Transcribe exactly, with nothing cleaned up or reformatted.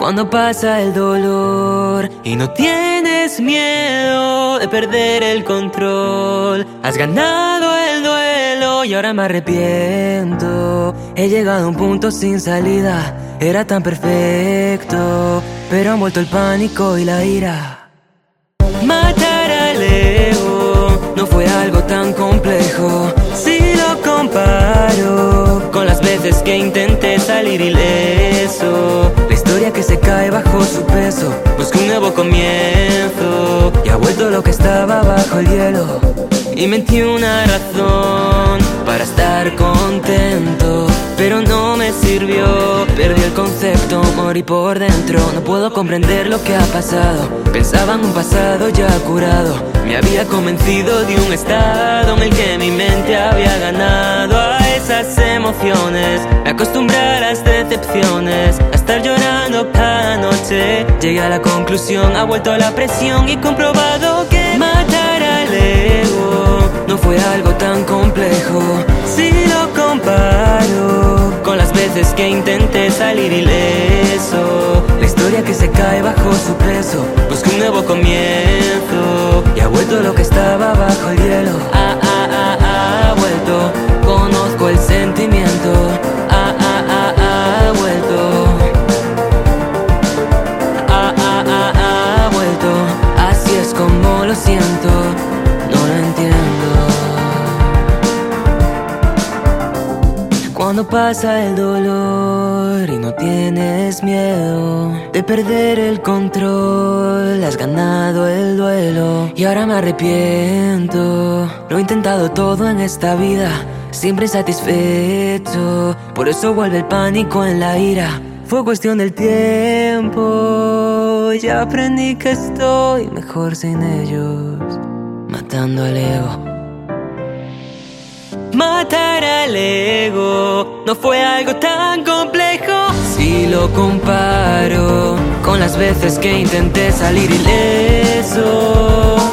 Cuando pasa el dolor y no tienes miedo de perder el control. Has ganado el duelo y ahora me arrepiento. He llegado a un punto sin salida, era tan perfecto, pero han vuelto el pánico y la ira. Matar al ego no fue algo tan complejo. Si lo comparo con las veces que intenté salir ileso, la historia que se cae bajo su peso busca un nuevo comienzo y ha vuelto lo que estaba bajo el hielo. Inventé una razón para estar contento, pero no me sirvió. Perdí el concepto, morí por dentro. No puedo comprender lo que ha pasado. Pensaba en un pasado ya curado. Me había convencido de un estado en el que mi mente había ganado a esas emociones. Me acostumbré a las decepciones, a estar llorando cada noche. Llegué a la conclusión, ha vuelto la presión y comprobado que matar al ego no fue algo tan complejo. Si lo comparo con las veces que intenté salir ileso, la historia que se cae bajo su peso busca un nuevo comienzo y ha vuelto lo que estaba bajo el hielo. Ah, ah, ah, ah, ha vuelto, conozco el sentimiento. Ah, ah, ah, ah, ha vuelto. Ah, ah, ah, ah, ha vuelto. Así es como lo siento, no lo entiendo. Cuando pasa el dolor y no tienes miedo de perder el control, has ganado el duelo y ahora me arrepiento. Lo he intentado todo en esta vida, siempre insatisfecho, por eso vuelve el pánico en la ira. Fue cuestión del tiempo, ya aprendí que estoy mejor sin ellos, matando al ego. Matar al ego no fue algo tan complejo. Si lo comparo con las veces que intenté salir ileso,